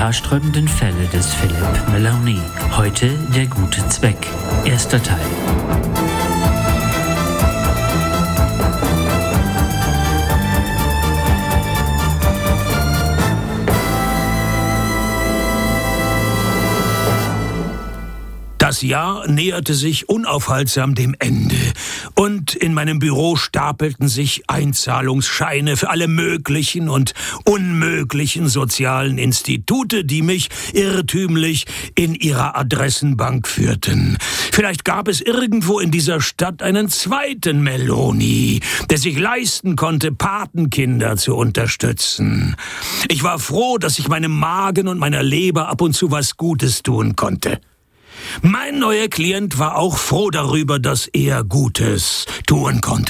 haarsträubenden Fälle des Philippe Meloni. Heute der gute Zweck. Erster Teil. Das Jahr näherte sich unaufhaltsam dem Ende und in meinem Büro stapelten sich Einzahlungsscheine für alle möglichen und unmöglichen sozialen Institute, die mich irrtümlich in ihrer Adressenbank führten. Vielleicht gab es irgendwo in dieser Stadt einen zweiten Meloni, der sich leisten konnte, Patenkinder zu unterstützen. Ich war froh, dass ich meinem Magen und meiner Leber ab und zu was Gutes tun konnte. Mein neuer Klient war auch froh darüber, dass er Gutes tun konnte.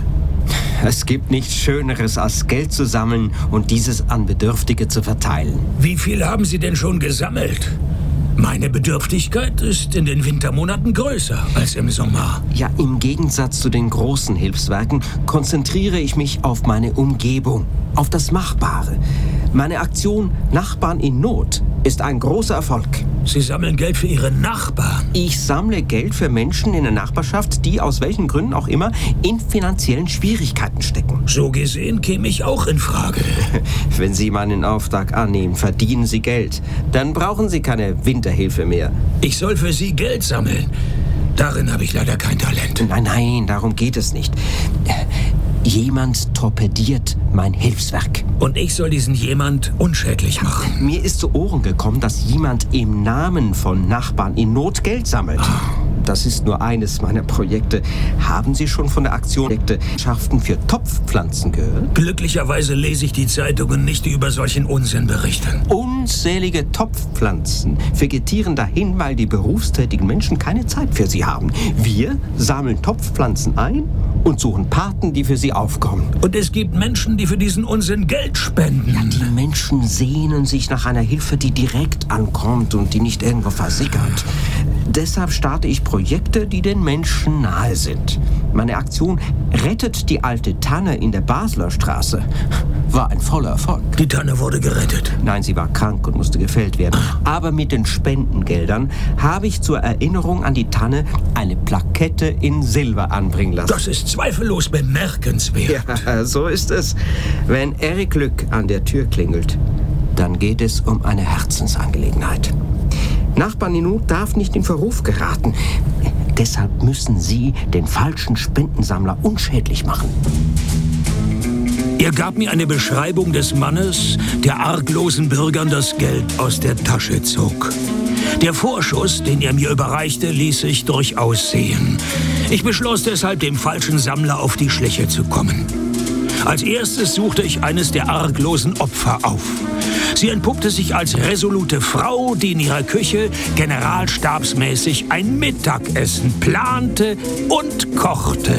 Es gibt nichts Schöneres, als Geld zu sammeln und dieses an Bedürftige zu verteilen. Wie viel haben Sie denn schon gesammelt? Meine Bedürftigkeit ist in den Wintermonaten größer als im Sommer. Ja, im Gegensatz zu den großen Hilfswerken konzentriere ich mich auf meine Umgebung, auf das Machbare. Meine Aktion Nachbarn in Not ist ein großer Erfolg. Sie sammeln Geld für Ihre Nachbarn? Ich sammle Geld für Menschen in der Nachbarschaft, die aus welchen Gründen auch immer in finanziellen Schwierigkeiten stecken. So gesehen käme ich auch in Frage. Wenn Sie meinen Auftrag annehmen, verdienen Sie Geld. Dann brauchen Sie keine Winterhilfe mehr. Ich soll für Sie Geld sammeln. Darin habe ich leider kein Talent. Nein, darum geht es nicht. Jemand torpediert mein Hilfswerk. Und ich soll diesen jemand unschädlich machen. Mir ist zu Ohren gekommen, dass jemand im Namen von Nachbarn in Not Geld sammelt. Das ist nur eines meiner Projekte. Haben Sie schon von der Aktion Schaften für Topfpflanzen gehört? Glücklicherweise lese ich die Zeitungen nicht, die über solchen Unsinn berichten. Unzählige Topfpflanzen vegetieren dahin, weil die berufstätigen Menschen keine Zeit für sie haben. Wir sammeln Topfpflanzen ein und suchen Paten, die für sie aufkommen. Und es gibt Menschen, die für diesen Unsinn Geld spenden. Ja, die Menschen sehnen sich nach einer Hilfe, die direkt ankommt und die nicht irgendwo versickert. Deshalb starte ich Projekte, die den Menschen nahe sind. Meine Aktion Rettet die alte Tanne in der Basler Straße war ein voller Erfolg. Die Tanne wurde gerettet? Nein, sie war krank und musste gefällt werden. Aber mit den Spendengeldern habe ich zur Erinnerung an die Tanne eine Plakette in Silber anbringen lassen. Das ist zweifellos bemerkenswert. Ja, so ist es. Wenn Erik Glück an der Tür klingelt, dann geht es um eine Herzensangelegenheit. Nachbarn in Not darf nicht in Verruf geraten. Deshalb müssen Sie den falschen Spendensammler unschädlich machen. Er gab mir eine Beschreibung des Mannes, der arglosen Bürgern das Geld aus der Tasche zog. Der Vorschuss, den er mir überreichte, ließ sich durchaus sehen. Ich beschloss deshalb, dem falschen Sammler auf die Schliche zu kommen. Als erstes suchte ich eines der arglosen Opfer auf. Sie entpuppte sich als resolute Frau, die in ihrer Küche generalstabsmäßig ein Mittagessen plante und kochte.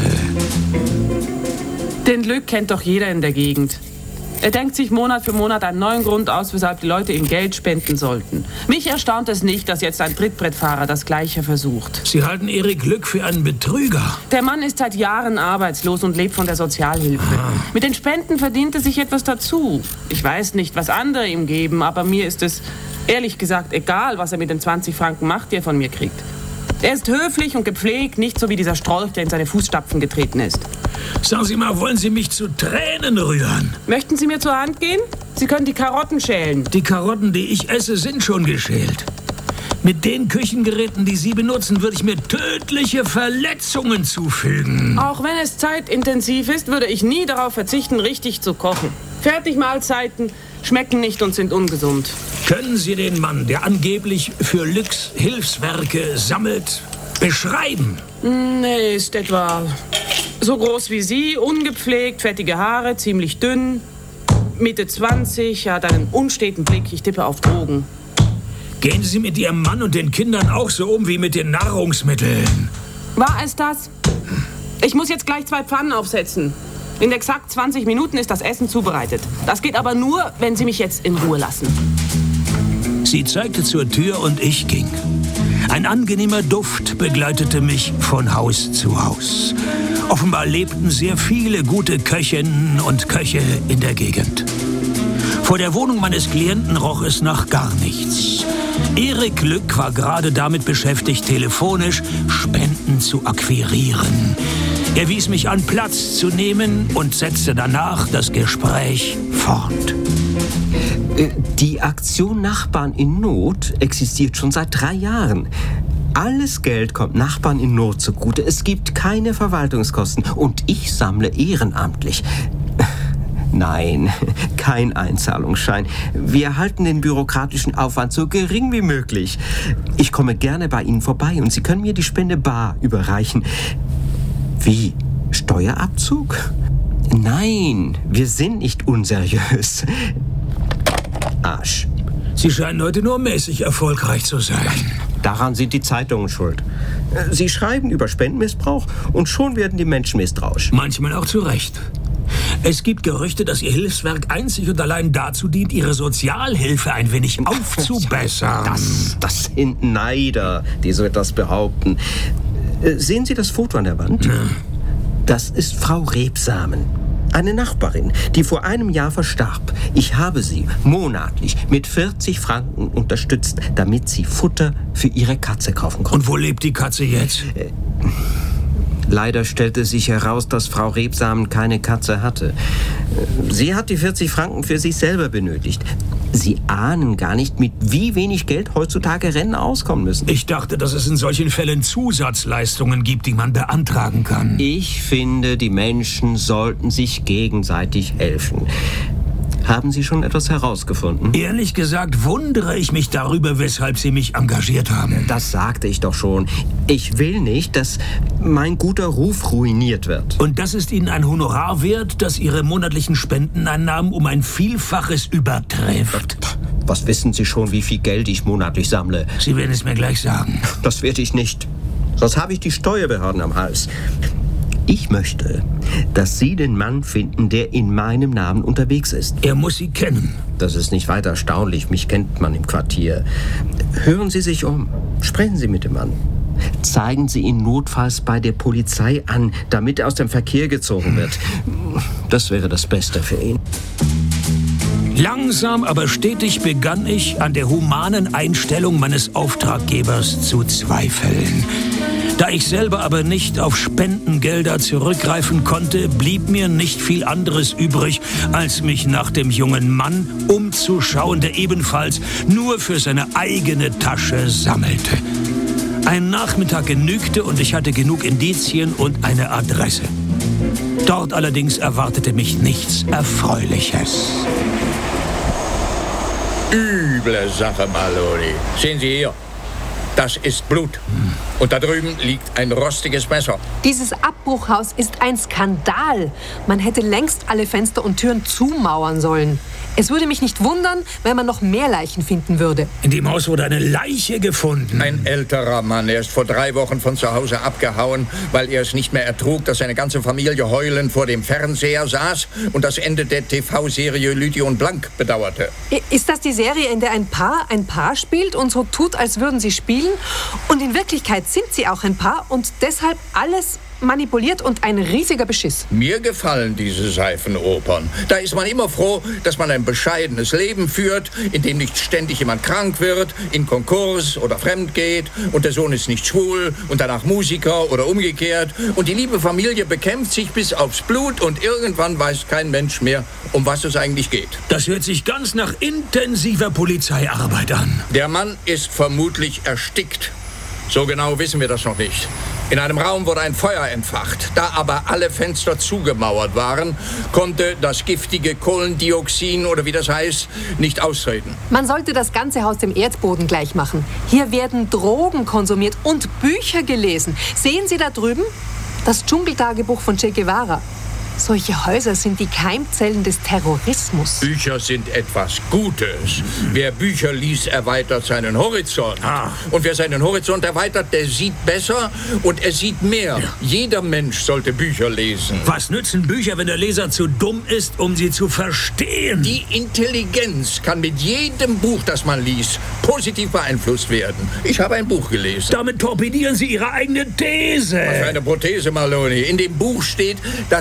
Den Glück kennt doch jeder in der Gegend. Er denkt sich Monat für Monat einen neuen Grund aus, weshalb die Leute ihm Geld spenden sollten. Mich erstaunt es nicht, dass jetzt ein Trittbrettfahrer das Gleiche versucht. Sie halten Erik Glück für einen Betrüger? Der Mann ist seit Jahren arbeitslos und lebt von der Sozialhilfe. Mit den Spenden verdient er sich etwas dazu. Ich weiß nicht, was andere ihm geben, aber mir ist es ehrlich gesagt egal, was er mit den 20 Franken macht, die er von mir kriegt. Er ist höflich und gepflegt, nicht so wie dieser Strolch, der in seine Fußstapfen getreten ist. Sagen Sie mal, wollen Sie mich zu Tränen rühren? Möchten Sie mir zur Hand gehen? Sie können die Karotten schälen. Die Karotten, die ich esse, sind schon geschält. Mit den Küchengeräten, die Sie benutzen, würde ich mir tödliche Verletzungen zufügen. Auch wenn es zeitintensiv ist, würde ich nie darauf verzichten, richtig zu kochen. Fertigmahlzeiten schmecken nicht und sind ungesund. Können Sie den Mann, der angeblich für Lücks Hilfswerke sammelt, beschreiben? Er ist etwa so groß wie Sie, ungepflegt, fettige Haare, ziemlich dünn, Mitte 20, hat einen unsteten Blick, ich tippe auf Drogen. Gehen Sie mit Ihrem Mann und den Kindern auch so um wie mit den Nahrungsmitteln? War es das? Ich muss jetzt gleich 2 Pfannen aufsetzen. In exakt 20 Minuten ist das Essen zubereitet. Das geht aber nur, wenn Sie mich jetzt in Ruhe lassen. Sie zeigte zur Tür und ich ging. Ein angenehmer Duft begleitete mich von Haus zu Haus. Offenbar lebten sehr viele gute Köchinnen und Köche in der Gegend. Vor der Wohnung meines Klienten roch es nach gar nichts. Erik Lück war gerade damit beschäftigt, telefonisch Spenden zu akquirieren. Er wies mich an, Platz zu nehmen und setzte danach das Gespräch fort. Die Aktion Nachbarn in Not existiert schon seit 3 Jahren. Alles Geld kommt Nachbarn in Not zugute. Es gibt keine Verwaltungskosten und ich sammle ehrenamtlich. Nein, kein Einzahlungsschein. Wir halten den bürokratischen Aufwand so gering wie möglich. Ich komme gerne bei Ihnen vorbei und Sie können mir die Spende bar überreichen. Wie? Steuerabzug? Nein, wir sind nicht unseriös. Arsch. Sie scheinen heute nur mäßig erfolgreich zu sein. Daran sind die Zeitungen schuld. Sie schreiben über Spendenmissbrauch und schon werden die Menschen misstrauisch. Manchmal auch zu Recht. Es gibt Gerüchte, dass Ihr Hilfswerk einzig und allein dazu dient, Ihre Sozialhilfe ein wenig aufzubessern. Das sind Neider, die so etwas behaupten. Sehen Sie das Foto an der Wand? Ja. Das ist Frau Rebsamen. Eine Nachbarin, die vor einem Jahr verstarb. Ich habe sie monatlich mit 40 Franken unterstützt, damit sie Futter für ihre Katze kaufen konnte. Und wo lebt die Katze jetzt? Leider stellte sich heraus, dass Frau Rebsamen keine Katze hatte. Sie hat die 40 Franken für sich selber benötigt. Sie ahnen gar nicht, mit wie wenig Geld heutzutage Rennen auskommen müssen. Ich dachte, dass es in solchen Fällen Zusatzleistungen gibt, die man beantragen kann. Ich finde, die Menschen sollten sich gegenseitig helfen. Haben Sie schon etwas herausgefunden? Ehrlich gesagt wundere ich mich darüber, weshalb Sie mich engagiert haben. Das sagte ich doch schon. Ich will nicht, dass mein guter Ruf ruiniert wird. Und das ist Ihnen ein Honorar wert, das Ihre monatlichen Spendeneinnahmen um ein Vielfaches übertrifft? Was wissen Sie schon, wie viel Geld ich monatlich sammle? Sie werden es mir gleich sagen. Das werde ich nicht. Sonst habe ich die Steuerbehörden am Hals. Ich möchte, dass Sie den Mann finden, der in meinem Namen unterwegs ist. Er muss Sie kennen. Das ist nicht weiter erstaunlich. Mich kennt man im Quartier. Hören Sie sich um. Sprechen Sie mit dem Mann. Zeigen Sie ihn notfalls bei der Polizei an, damit er aus dem Verkehr gezogen wird. Das wäre das Beste für ihn. Langsam, aber stetig begann ich, an der humanen Einstellung meines Auftraggebers zu zweifeln. Da ich selber aber nicht auf Spendengelder zurückgreifen konnte, blieb mir nicht viel anderes übrig, als mich nach dem jungen Mann umzuschauen, der ebenfalls nur für seine eigene Tasche sammelte. Ein Nachmittag genügte und ich hatte genug Indizien und eine Adresse. Dort allerdings erwartete mich nichts Erfreuliches. Üble Sache, Maloney. Sehen Sie hier. Das ist Blut. Und da drüben liegt ein rostiges Messer. Dieses Abbruchhaus ist ein Skandal. Man hätte längst alle Fenster und Türen zumauern sollen. Es würde mich nicht wundern, wenn man noch mehr Leichen finden würde. In dem Haus wurde eine Leiche gefunden. Ein älterer Mann. Er ist vor 3 Wochen von zu Hause abgehauen, weil er es nicht mehr ertrug, dass seine ganze Familie heulend vor dem Fernseher saß und das Ende der TV-Serie Lüthi und Blank bedauerte. Ist das die Serie, in der ein Paar spielt und so tut, als würden sie spielen? Und in Wirklichkeit sind sie auch ein Paar und deshalb alles manipuliert und ein riesiger Beschiss. Mir gefallen diese Seifenopern. Da ist man immer froh, dass man ein bescheidenes Leben führt, in dem nicht ständig jemand krank wird, in Konkurs oder fremd geht und der Sohn ist nicht schwul und danach Musiker oder umgekehrt und die liebe Familie bekämpft sich bis aufs Blut und irgendwann weiß kein Mensch mehr, um was es eigentlich geht. Das hört sich ganz nach intensiver Polizeiarbeit an. Der Mann ist vermutlich erstickt. So genau wissen wir das noch nicht. In einem Raum wurde ein Feuer entfacht. Da aber alle Fenster zugemauert waren, konnte das giftige Kohlendioxin oder wie das heißt, nicht austreten. Man sollte das ganze Haus dem Erdboden gleich machen. Hier werden Drogen konsumiert und Bücher gelesen. Sehen Sie da drüben? Das Dschungeltagebuch von Che Guevara. Solche Häuser sind die Keimzellen des Terrorismus. Bücher sind etwas Gutes. Wer Bücher liest, erweitert seinen Horizont. Und wer seinen Horizont erweitert, der sieht besser und er sieht mehr. Ja. Jeder Mensch sollte Bücher lesen. Was nützen Bücher, wenn der Leser zu dumm ist, um sie zu verstehen? Die Intelligenz kann mit jedem Buch, das man liest, positiv beeinflusst werden. Ich habe ein Buch gelesen. Damit torpedieren Sie Ihre eigene These. Was für eine Prothese, Maloney. In dem Buch steht, das Lesen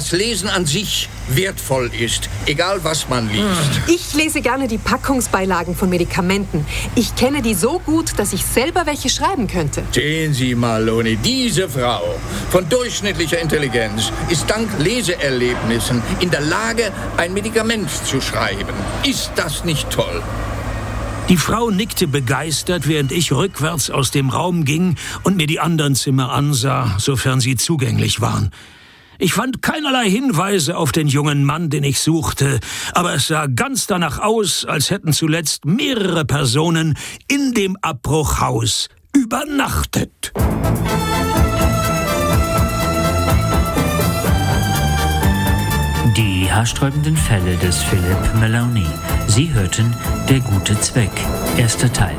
Lesen an sich wertvoll ist, egal was man liest. Ich lese gerne die Packungsbeilagen von Medikamenten. Ich kenne die so gut, dass ich selber welche schreiben könnte. Sehen Sie, Maloney, diese Frau von durchschnittlicher Intelligenz ist dank Leseerlebnissen in der Lage, ein Medikament zu schreiben. Ist das nicht toll? Die Frau nickte begeistert, während ich rückwärts aus dem Raum ging und mir die anderen Zimmer ansah, sofern sie zugänglich waren. Ich fand keinerlei Hinweise auf den jungen Mann, den ich suchte, aber es sah ganz danach aus, als hätten zuletzt mehrere Personen in dem Abbruchhaus übernachtet. Die haarsträubenden Fälle des Philip Maloney. Sie hörten Der gute Zweck, erster Teil.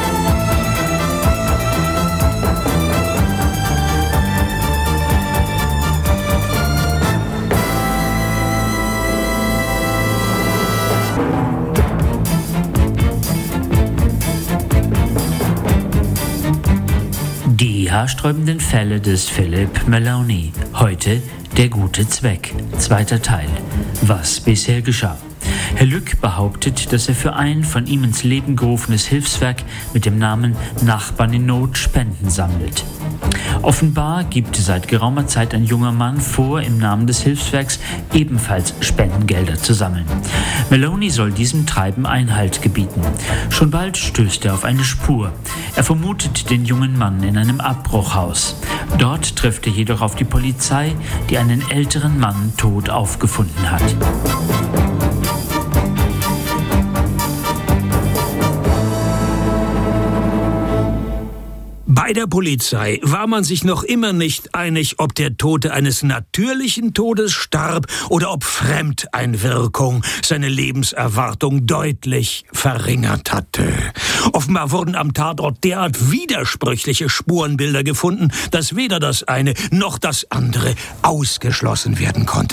Die haarsträubenden Fälle des Philip Maloney. Heute Der gute Zweck, zweiter Teil. Was bisher geschah. Herr Lück behauptet, dass er für ein von ihm ins Leben gerufenes Hilfswerk mit dem Namen Nachbarn in Not Spenden sammelt. Offenbar gibt seit geraumer Zeit ein junger Mann vor, im Namen des Hilfswerks ebenfalls Spendengelder zu sammeln. Maloney soll diesem Treiben Einhalt gebieten. Schon bald stößt er auf eine Spur. Er vermutet den jungen Mann in einem Abbruchhaus. Dort trifft er jedoch auf die Polizei, die einen älteren Mann tot aufgefunden hat. Bei der Polizei war man sich noch immer nicht einig, ob der Tote eines natürlichen Todes starb oder ob Fremdeinwirkung seine Lebenserwartung deutlich verringert hatte. Offenbar wurden am Tatort derart widersprüchliche Spurenbilder gefunden, dass weder das eine noch das andere ausgeschlossen werden konnte.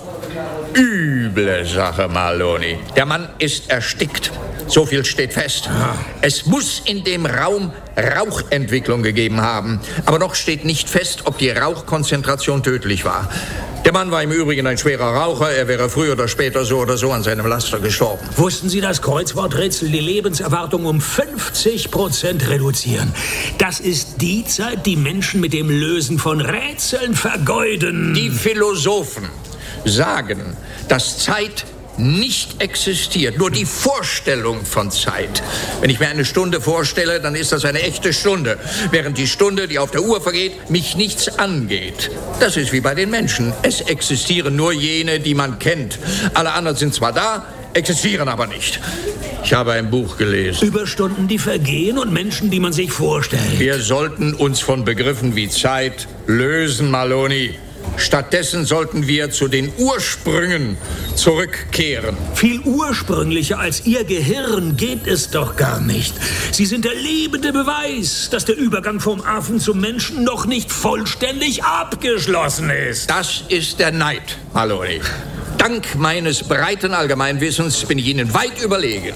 Üble Sache, Maloney. Der Mann ist erstickt. So viel steht fest. Es muss in dem Raum Rauchentwicklung gegeben haben. Aber noch steht nicht fest, ob die Rauchkonzentration tödlich war. Der Mann war im Übrigen ein schwerer Raucher. Er wäre früher oder später so oder so an seinem Laster gestorben. Wussten Sie, dass Kreuzworträtsel die Lebenserwartung um 50% reduzieren? Das ist die Zeit, die Menschen mit dem Lösen von Rätseln vergeuden. Die Philosophen sagen, dass Zeit nicht existiert, nur die Vorstellung von Zeit. Wenn ich mir eine Stunde vorstelle, dann ist das eine echte Stunde, während die Stunde, die auf der Uhr vergeht, mich nichts angeht. Das ist wie bei den Menschen. Es existieren nur jene, die man kennt. Alle anderen sind zwar da, existieren aber nicht. Ich habe ein Buch gelesen. Über Stunden, die vergehen und Menschen, die man sich vorstellt. Wir sollten uns von Begriffen wie Zeit lösen, Maloney. Stattdessen sollten wir zu den Ursprüngen zurückkehren. Viel ursprünglicher als Ihr Gehirn geht es doch gar nicht. Sie sind der lebende Beweis, dass der Übergang vom Affen zum Menschen noch nicht vollständig abgeschlossen ist. Das ist der Neid, Maloney. Dank meines breiten Allgemeinwissens bin ich Ihnen weit überlegen.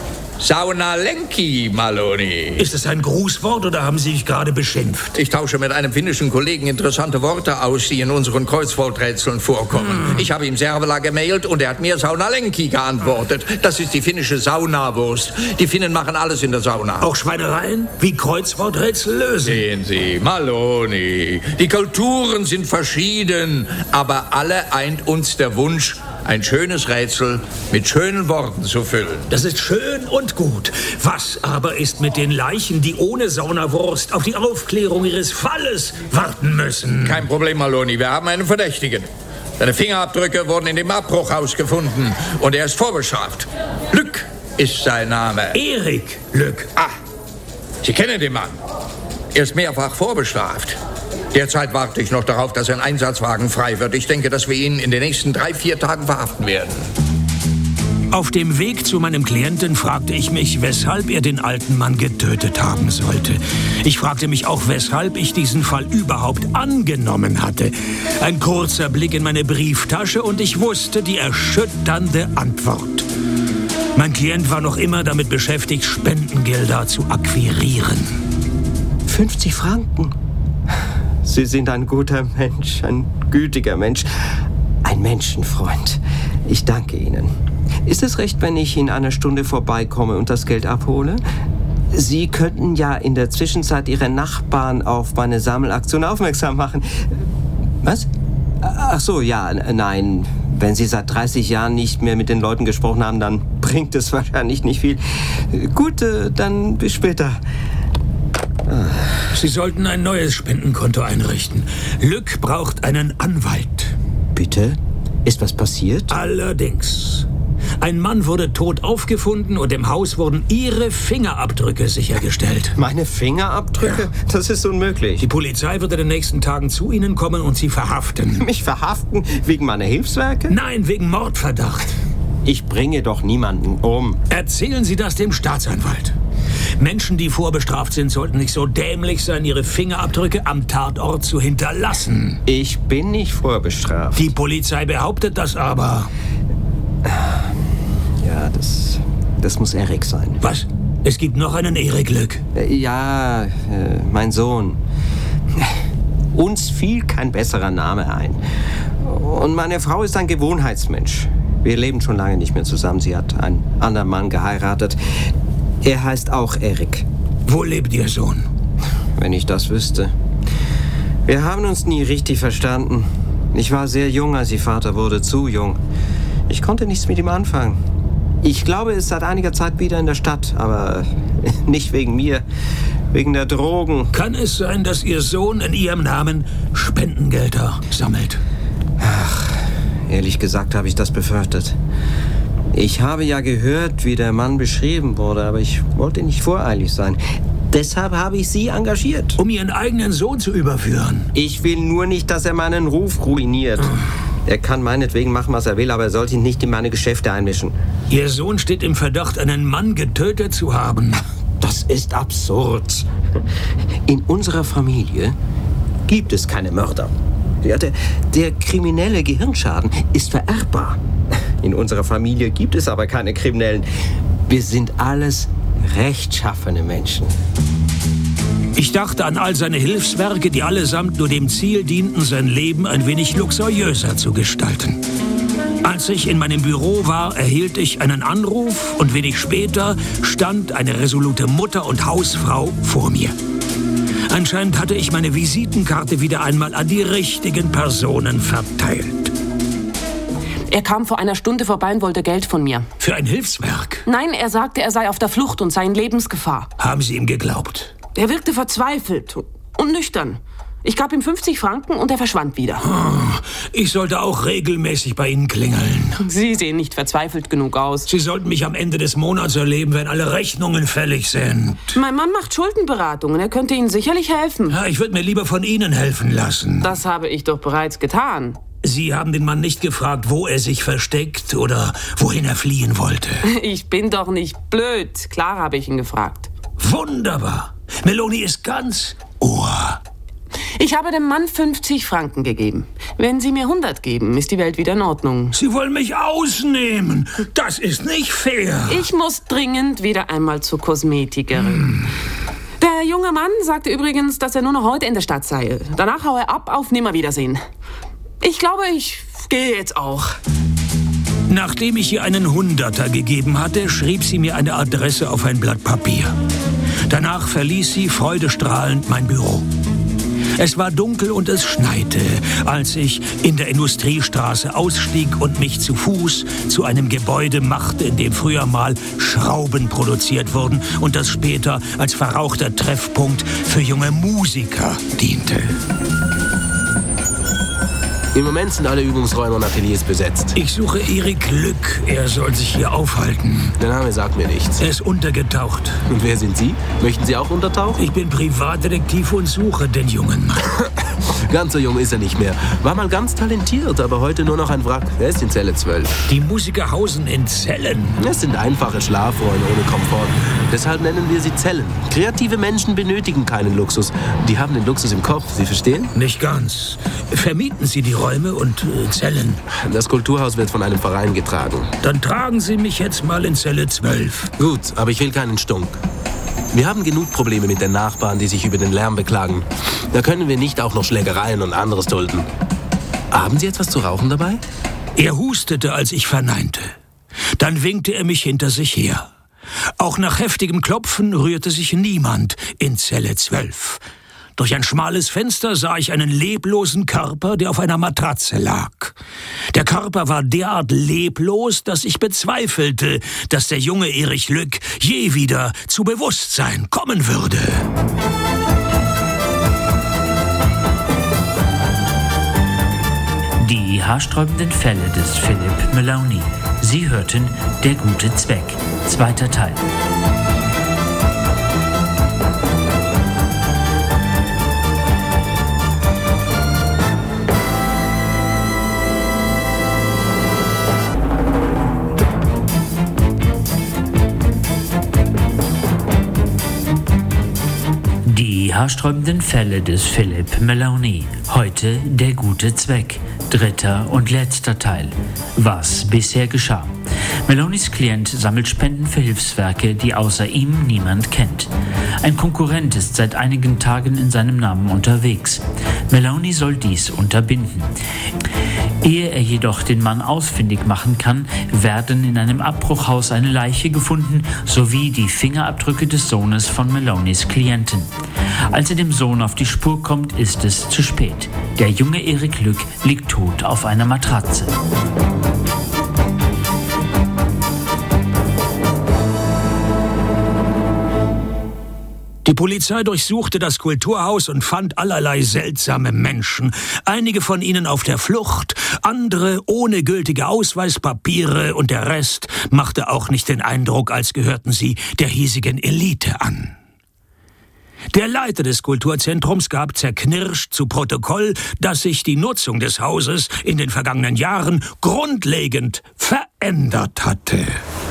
Saunalenki, Maloney. Ist es ein Grußwort oder haben Sie sich gerade beschimpft? Ich tausche mit einem finnischen Kollegen interessante Worte aus, die in unseren Kreuzworträtseln vorkommen. Ich habe ihm Servola gemailt und er hat mir Saunalenki geantwortet. Das ist die finnische Saunawurst. Die Finnen machen alles in der Sauna. Auch Schweinereien? Wie Kreuzworträtsel lösen? Sehen Sie, Maloney, die Kulturen sind verschieden, aber alle eint uns der Wunsch, ein schönes Rätsel mit schönen Worten zu füllen. Das ist schön und gut. Was aber ist mit den Leichen, die ohne Saunawurst auf die Aufklärung ihres Falles warten müssen? Kein Problem, Maloney. Wir haben einen Verdächtigen. Seine Fingerabdrücke wurden in dem Abbruchhaus gefunden und er ist vorbestraft. Lück ist sein Name. Erik Lück. Ah, Sie kennen den Mann. Er ist mehrfach vorbestraft. Derzeit warte ich noch darauf, dass ein Einsatzwagen frei wird. Ich denke, dass wir ihn in den nächsten 3-4 Tagen verhaften werden. Auf dem Weg zu meinem Klienten fragte ich mich, weshalb er den alten Mann getötet haben sollte. Ich fragte mich auch, weshalb ich diesen Fall überhaupt angenommen hatte. Ein kurzer Blick in meine Brieftasche und ich wusste die erschütternde Antwort. Mein Klient war noch immer damit beschäftigt, Spendengelder zu akquirieren. 50 Franken. Sie sind ein guter Mensch, ein gütiger Mensch. Ein Ein Menschenfreund. Ich danke Ihnen. Ist es recht, wenn ich in einer Stunde vorbeikomme und das Geld abhole? Sie könnten ja in der Zwischenzeit Ihre Nachbarn auf meine Sammelaktion aufmerksam machen. Was? Ach so, ja, nein. Wenn Sie seit 30 Jahren nicht mehr mit den Leuten gesprochen haben, dann bringt es wahrscheinlich nicht viel. Gut, dann bis später. Sie sollten ein neues Spendenkonto einrichten. Lück braucht einen Anwalt. Bitte? Ist was passiert? Allerdings. Ein Mann wurde tot aufgefunden und im Haus wurden Ihre Fingerabdrücke sichergestellt. Meine Fingerabdrücke? Ja. Das ist unmöglich. Die Polizei wird in den nächsten Tagen zu Ihnen kommen und Sie verhaften. Mich verhaften? Wegen meiner Hilfswerke? Nein, wegen Mordverdacht. Ich bringe doch niemanden um. Erzählen Sie das dem Staatsanwalt. Menschen, die vorbestraft sind, sollten nicht so dämlich sein, ihre Fingerabdrücke am Tatort zu hinterlassen. Ich bin nicht vorbestraft. Die Polizei behauptet das aber. Ja, das muss Erik sein. Was? Es gibt noch einen Erik Lück? Ja, mein Sohn. Uns fiel kein besserer Name ein. Und meine Frau ist ein Gewohnheitsmensch. Wir leben schon lange nicht mehr zusammen. Sie hat einen anderen Mann geheiratet. Er heißt auch Erik. Wo lebt Ihr Sohn? Wenn ich das wüsste. Wir haben uns nie richtig verstanden. Ich war sehr jung, als ich Vater wurde, zu jung. Ich konnte nichts mit ihm anfangen. Ich glaube, er ist seit einiger Zeit wieder in der Stadt, aber nicht wegen mir, wegen der Drogen. Kann es sein, dass Ihr Sohn in Ihrem Namen Spendengelder sammelt? Ach, ehrlich gesagt habe ich das befürchtet. Ich habe ja gehört, wie der Mann beschrieben wurde, aber ich wollte nicht voreilig sein. Deshalb habe ich Sie engagiert. Um Ihren eigenen Sohn zu überführen? Ich will nur nicht, dass er meinen Ruf ruiniert. Er kann meinetwegen machen, was er will, aber er sollte sich nicht in meine Geschäfte einmischen. Ihr Sohn steht im Verdacht, einen Mann getötet zu haben. Das ist absurd. In unserer Familie gibt es keine Mörder. Ja, der kriminelle Gehirnschaden ist vererbbar. In unserer Familie gibt es aber keine Kriminellen. Wir sind alles rechtschaffene Menschen. Ich dachte an all seine Hilfswerke, die allesamt nur dem Ziel dienten, sein Leben ein wenig luxuriöser zu gestalten. Als ich in meinem Büro war, erhielt ich einen Anruf und wenig später stand eine resolute Mutter und Hausfrau vor mir. Anscheinend hatte ich meine Visitenkarte wieder einmal an die richtigen Personen verteilt. Er kam vor einer Stunde vorbei und wollte Geld von mir. Für ein Hilfswerk? Nein, er sagte, er sei auf der Flucht und sei in Lebensgefahr. Haben Sie ihm geglaubt? Er wirkte verzweifelt und nüchtern. Ich gab ihm 50 Franken und er verschwand wieder. Ich sollte auch regelmäßig bei Ihnen klingeln. Sie sehen nicht verzweifelt genug aus. Sie sollten mich am Ende des Monats erleben, wenn alle Rechnungen fällig sind. Mein Mann macht Schuldenberatungen. Er könnte Ihnen sicherlich helfen. Ja, ich würde mir lieber von Ihnen helfen lassen. Das habe ich doch bereits getan. Sie haben den Mann nicht gefragt, wo er sich versteckt oder wohin er fliehen wollte. Ich bin doch nicht blöd. Klar habe ich ihn gefragt. Wunderbar. Meloni ist ganz Ohr. Ich habe dem Mann 50 Franken gegeben. Wenn Sie mir 100 geben, ist die Welt wieder in Ordnung. Sie wollen mich ausnehmen. Das ist nicht fair. Ich muss dringend wieder einmal zur Kosmetikerin. Der junge Mann sagte übrigens, dass er nur noch heute in der Stadt sei. Danach haue er ab auf Nimmerwiedersehen. Ich glaube, ich gehe jetzt auch. Nachdem ich ihr einen 100er gegeben hatte, schrieb sie mir eine Adresse auf ein Blatt Papier. Danach verließ sie freudestrahlend mein Büro. Es war dunkel und es schneite, als ich in der Industriestraße ausstieg und mich zu Fuß zu einem Gebäude machte, in dem früher mal Schrauben produziert wurden und das später als verrauchter Treffpunkt für junge Musiker diente. Im Moment sind alle Übungsräume und Ateliers besetzt. Ich suche Erik Lück. Er soll sich hier aufhalten. Der Name sagt mir nichts. Er ist untergetaucht. Und wer sind Sie? Möchten Sie auch untertauchen? Ich bin Privatdetektiv und suche den jungen Mann. Ganz so jung ist er nicht mehr. War mal ganz talentiert, aber heute nur noch ein Wrack. Er ist in Zelle 12. Die Musiker hausen in Zellen. Es sind einfache Schlafräume ohne Komfort. Deshalb nennen wir sie Zellen. Kreative Menschen benötigen keinen Luxus. Die haben den Luxus im Kopf, Sie verstehen? Nicht ganz. Vermieten Sie die Räume und Zellen? Das Kulturhaus wird von einem Verein getragen. Dann tragen Sie mich jetzt mal in Zelle 12. Gut, aber ich will keinen Stunk. Wir haben genug Probleme mit den Nachbarn, die sich über den Lärm beklagen. Da können wir nicht auch noch Schlägereien und anderes dulden. Haben Sie etwas zu rauchen dabei? Er hustete, als ich verneinte. Dann winkte er mich hinter sich her. Auch nach heftigem Klopfen rührte sich niemand in Zelle 12. Durch ein schmales Fenster sah ich einen leblosen Körper, der auf einer Matratze lag. Der Körper war derart leblos, dass ich bezweifelte, dass der junge Erich Lück je wieder zu Bewusstsein kommen würde. Die haarsträubenden Fälle des Philip Maloney. Sie hörten Der gute Zweck, 2. Teil. Die haarsträubenden Fälle des Philip Maloney. Heute Der gute Zweck, 3. und letzter Teil. Was bisher geschah. Maloneys Klient sammelt Spenden für Hilfswerke, die außer ihm niemand kennt. Ein Konkurrent ist seit einigen Tagen in seinem Namen unterwegs. Maloney soll dies unterbinden. Ehe er jedoch den Mann ausfindig machen kann, werden in einem Abbruchhaus eine Leiche gefunden, sowie die Fingerabdrücke des Sohnes von Maloneys Klienten. Als er dem Sohn auf die Spur kommt, ist es zu spät. Der junge Erik Lück liegt tot auf einer Matratze. Die Polizei durchsuchte das Kulturhaus und fand allerlei seltsame Menschen. Einige von ihnen auf der Flucht, andere ohne gültige Ausweispapiere und der Rest machte auch nicht den Eindruck, als gehörten sie der hiesigen Elite an. Der Leiter des Kulturzentrums gab zerknirscht zu Protokoll, dass sich die Nutzung des Hauses in den vergangenen Jahren grundlegend verändert hatte.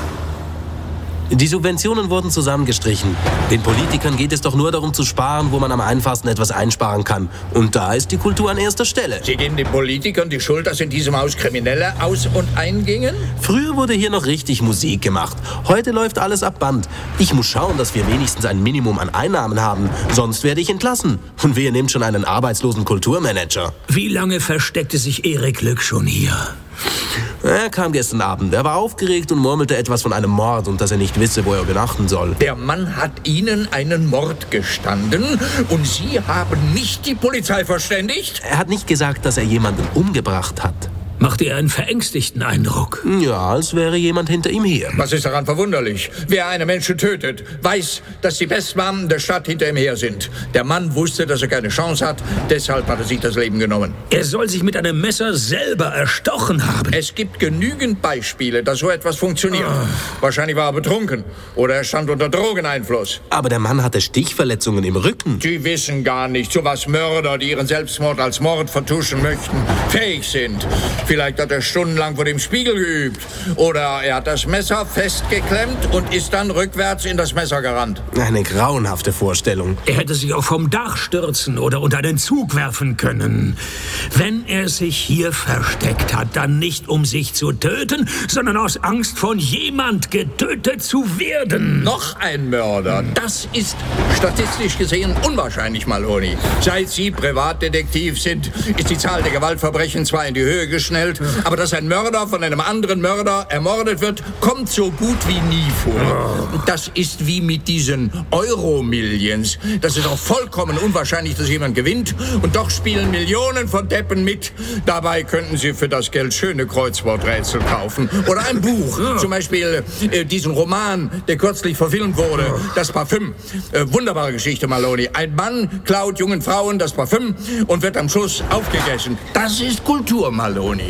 Die Subventionen wurden zusammengestrichen. Den Politikern geht es doch nur darum zu sparen, wo man am einfachsten etwas einsparen kann. Und da ist die Kultur an erster Stelle. Sie geben den Politikern die Schuld, dass in diesem Haus Kriminelle aus- und eingingen? Früher wurde hier noch richtig Musik gemacht. Heute läuft alles ab Band. Ich muss schauen, dass wir wenigstens ein Minimum an Einnahmen haben. Sonst werde ich entlassen. Und wer nimmt schon einen arbeitslosen Kulturmanager? Wie lange versteckte sich Erik Lück schon hier? Er kam gestern Abend. Er war aufgeregt und murmelte etwas von einem Mord und dass er nicht wisse, wo er übernachten soll. Der Mann hat Ihnen einen Mord gestanden und Sie haben nicht die Polizei verständigt? Er hat nicht gesagt, dass er jemanden umgebracht hat. Machte er einen verängstigten Eindruck? Ja, als wäre jemand hinter ihm her. Was ist daran verwunderlich? Wer einen Menschen tötet, weiß, dass die Bestbeamten der Stadt hinter ihm her sind. Der Mann wusste, dass er keine Chance hat, deshalb hat er sich das Leben genommen. Er soll sich mit einem Messer selber erstochen haben. Es gibt genügend Beispiele, dass so etwas funktioniert. Wahrscheinlich war er betrunken oder er stand unter Drogeneinfluss. Aber der Mann hatte Stichverletzungen im Rücken. Sie wissen gar nicht, zu was Mörder, die ihren Selbstmord als Mord vertuschen möchten, fähig sind. Vielleicht hat er stundenlang vor dem Spiegel geübt. Oder er hat das Messer festgeklemmt und ist dann rückwärts in das Messer gerannt. Eine grauenhafte Vorstellung. Er hätte sich auch vom Dach stürzen oder unter einen Zug werfen können. Wenn er sich hier versteckt hat, dann nicht um sich zu töten, sondern aus Angst von jemand getötet zu werden. Noch ein Mörder. Das ist statistisch gesehen unwahrscheinlich, Maloney. Seit Sie Privatdetektiv sind, ist die Zahl der Gewaltverbrechen zwar in die Höhe geschnellt, aber dass ein Mörder von einem anderen Mörder ermordet wird, kommt so gut wie nie vor. Das ist wie mit diesen Euro-Millions. Das ist auch vollkommen unwahrscheinlich, dass jemand gewinnt. Und doch spielen Millionen von Deppen mit. Dabei könnten Sie für das Geld schöne Kreuzworträtsel kaufen. Oder ein Buch. Zum Beispiel diesen Roman, der kürzlich verfilmt wurde. Das Parfüm. Wunderbare Geschichte, Maloney. Ein Mann klaut jungen Frauen das Parfüm und wird am Schluss aufgegessen. Das ist Kultur, Maloney.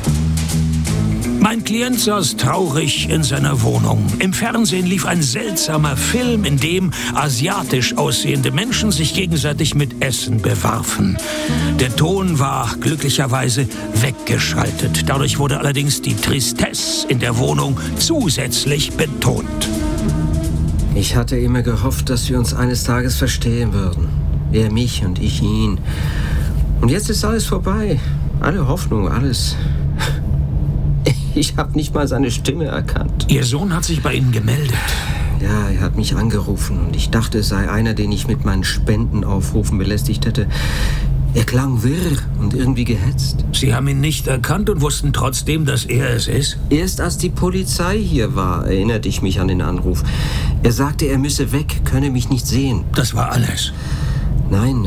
Mein Klient saß traurig in seiner Wohnung. Im Fernsehen lief ein seltsamer Film, in dem asiatisch aussehende Menschen sich gegenseitig mit Essen bewarfen. Der Ton war glücklicherweise weggeschaltet. Dadurch wurde allerdings die Tristesse in der Wohnung zusätzlich betont. Ich hatte immer gehofft, dass wir uns eines Tages verstehen würden. Er mich und ich ihn. Und jetzt ist alles vorbei. Alle Hoffnung, alles. Ich habe nicht mal seine Stimme erkannt. Ihr Sohn hat sich bei Ihnen gemeldet. Ja, er hat mich angerufen und ich dachte, es sei einer, den ich mit meinen Spendenaufrufen belästigt hätte. Er klang wirr und irgendwie gehetzt. Sie haben ihn nicht erkannt und wussten trotzdem, dass er es ist? Erst als die Polizei hier war, erinnerte ich mich an den Anruf. Er sagte, er müsse weg, könne mich nicht sehen. Das war alles? Nein,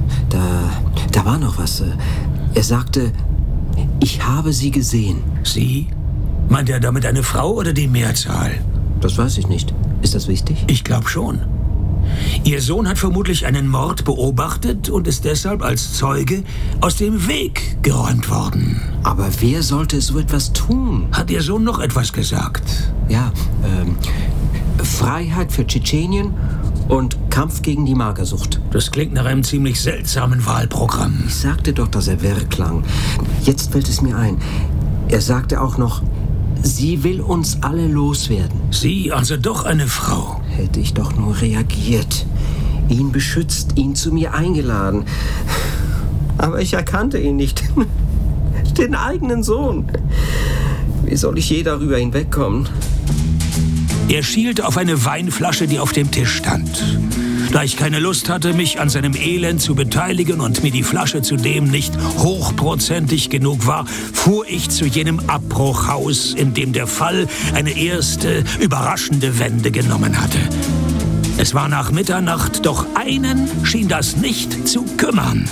da war noch was. Er sagte, ich habe Sie gesehen. Sie? Meint er damit eine Frau oder die Mehrzahl? Das weiß ich nicht. Ist das wichtig? Ich glaube schon. Ihr Sohn hat vermutlich einen Mord beobachtet und ist deshalb als Zeuge aus dem Weg geräumt worden. Aber wer sollte so etwas tun? Hat Ihr Sohn noch etwas gesagt? Ja, Freiheit für Tschetschenien und Kampf gegen die Magersucht. Das klingt nach einem ziemlich seltsamen Wahlprogramm. Ich sagte doch, dass er wirr klang. Jetzt fällt es mir ein. Er sagte auch noch, sie will uns alle loswerden. Sie, also doch eine Frau. Hätte ich doch nur reagiert. Ihn beschützt, ihn zu mir eingeladen. Aber ich erkannte ihn nicht. Den eigenen Sohn. Wie soll ich je darüber hinwegkommen? Er schielte auf eine Weinflasche, die auf dem Tisch stand. Da ich keine Lust hatte, mich an seinem Elend zu beteiligen und mir die Flasche zudem nicht hochprozentig genug war, fuhr ich zu jenem Abbruchhaus, in dem der Fall eine erste, überraschende Wende genommen hatte. Es war nach Mitternacht, doch einen schien das nicht zu kümmern.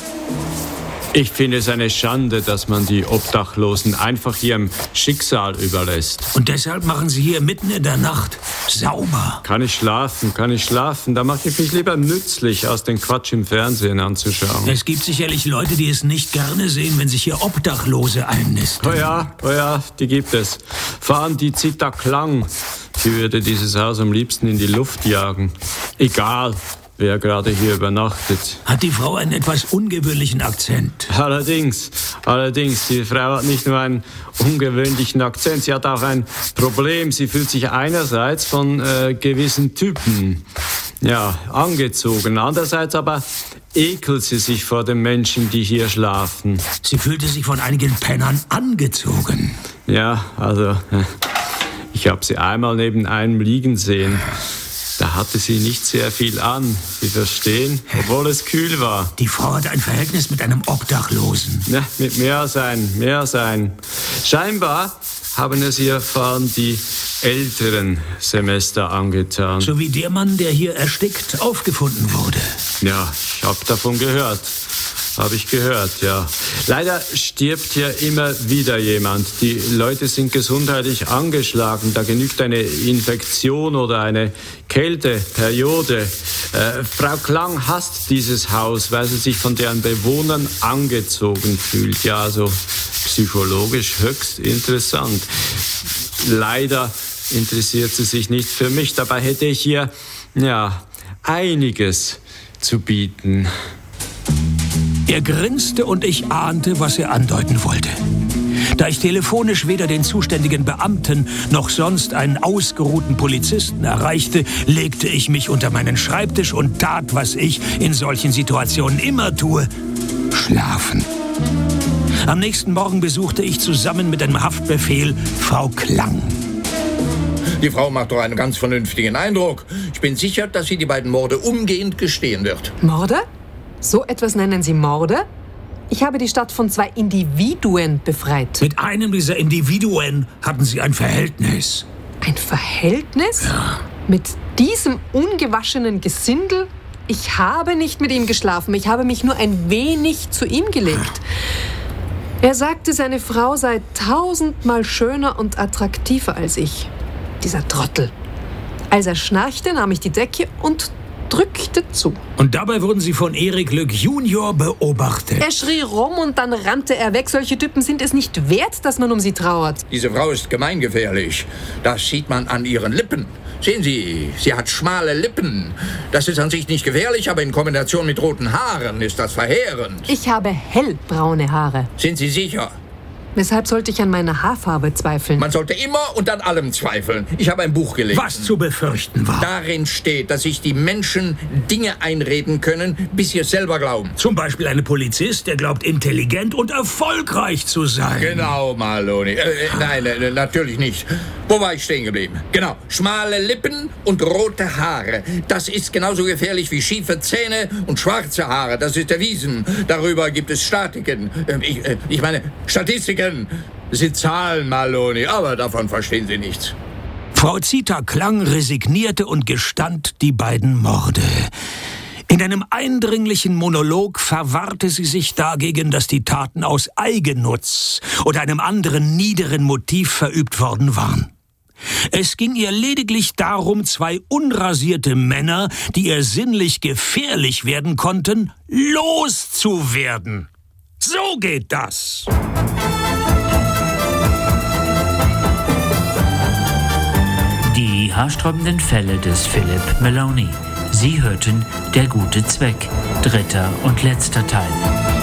Ich finde es eine Schande, dass man die Obdachlosen einfach ihrem Schicksal überlässt. Und deshalb machen Sie hier mitten in der Nacht sauber. Kann ich schlafen? Da mache ich mich lieber nützlich, als den Quatsch im Fernsehen anzuschauen. Es gibt sicherlich Leute, die es nicht gerne sehen, wenn sich hier Obdachlose einnisten. Oh ja, die gibt es. Vor allem die Zita Klang. Die würde dieses Haus am liebsten in die Luft jagen. Egal, wer gerade hier übernachtet. Hat die Frau einen etwas ungewöhnlichen Akzent? Allerdings, die Frau hat nicht nur einen ungewöhnlichen Akzent, sie hat auch ein Problem. Sie fühlt sich einerseits von gewissen Typen angezogen, andererseits aber ekelt sie sich vor den Menschen, die hier schlafen. Sie fühlte sich von einigen Pennern angezogen. Ja, also ich habe sie einmal neben einem liegen sehen. Da hatte sie nicht sehr viel an, Sie verstehen, obwohl es kühl war. Die Frau hat ein Verhältnis mit einem Obdachlosen. Ja, mit mehr sein. Scheinbar haben es ihr vor allem die älteren Semester angetan. So wie der Mann, der hier erstickt aufgefunden wurde. Ja, ich habe davon gehört. Habe ich gehört, ja. Leider stirbt hier immer wieder jemand. Die Leute sind gesundheitlich angeschlagen. Da genügt eine Infektion oder eine Kälteperiode. Frau Klang hasst dieses Haus, weil sie sich von deren Bewohnern angezogen fühlt. Ja, also psychologisch höchst interessant. Leider interessiert sie sich nicht für mich. Dabei hätte ich hier, einiges zu bieten. Er grinste und ich ahnte, was er andeuten wollte. Da ich telefonisch weder den zuständigen Beamten noch sonst einen ausgeruhten Polizisten erreichte, legte ich mich unter meinen Schreibtisch und tat, was ich in solchen Situationen immer tue: schlafen. Am nächsten Morgen besuchte ich zusammen mit einem Haftbefehl Frau Klang. Die Frau macht doch einen ganz vernünftigen Eindruck. Ich bin sicher, dass sie die beiden Morde umgehend gestehen wird. Morde? So etwas nennen Sie Morde? Ich habe die Stadt von 2 Individuen befreit. Mit einem dieser Individuen hatten Sie ein Verhältnis. Ein Verhältnis? Ja. Mit diesem ungewaschenen Gesindel? Ich habe nicht mit ihm geschlafen. Ich habe mich nur ein wenig zu ihm gelegt. Er sagte, seine Frau sei 1000-mal schöner und attraktiver als ich. Dieser Trottel. Als er schnarchte, nahm ich die Decke und drückte zu. Und dabei wurden Sie von Erik Lück Junior beobachtet. Er schrie rum und dann rannte er weg. Solche Typen sind es nicht wert, dass man um sie trauert. Diese Frau ist gemeingefährlich. Das sieht man an ihren Lippen. Sehen Sie, sie hat schmale Lippen. Das ist an sich nicht gefährlich, aber in Kombination mit roten Haaren ist das verheerend. Ich habe hellbraune Haare. Sind Sie sicher? Weshalb sollte ich an meiner Haarfarbe zweifeln? Man sollte immer und an allem zweifeln. Ich habe ein Buch gelesen. Was zu befürchten war. Darin steht, dass sich die Menschen Dinge einreden können, bis sie es selber glauben. Zum Beispiel ein Polizist, der glaubt, intelligent und erfolgreich zu sein. Genau, Maloney. Nein, natürlich nicht. Wo war ich stehen geblieben? Genau. Schmale Lippen und rote Haare. Das ist genauso gefährlich wie schiefe Zähne und schwarze Haare. Das ist erwiesen. Darüber gibt es Statistiken. Ich meine, Statistiken. Das sind Zahlen, Maloney, aber davon verstehen Sie nichts. Frau Zita Klang resignierte und gestand die beiden Morde. In einem eindringlichen Monolog verwahrte sie sich dagegen, dass die Taten aus Eigennutz oder einem anderen niederen Motiv verübt worden waren. Es ging ihr lediglich darum, zwei unrasierte Männer, die ihr sinnlich gefährlich werden konnten, loszuwerden. So geht das. Die haarsträubenden Fälle des Philip Maloney. Sie hörten Der gute Zweck, 3. und letzter Teil.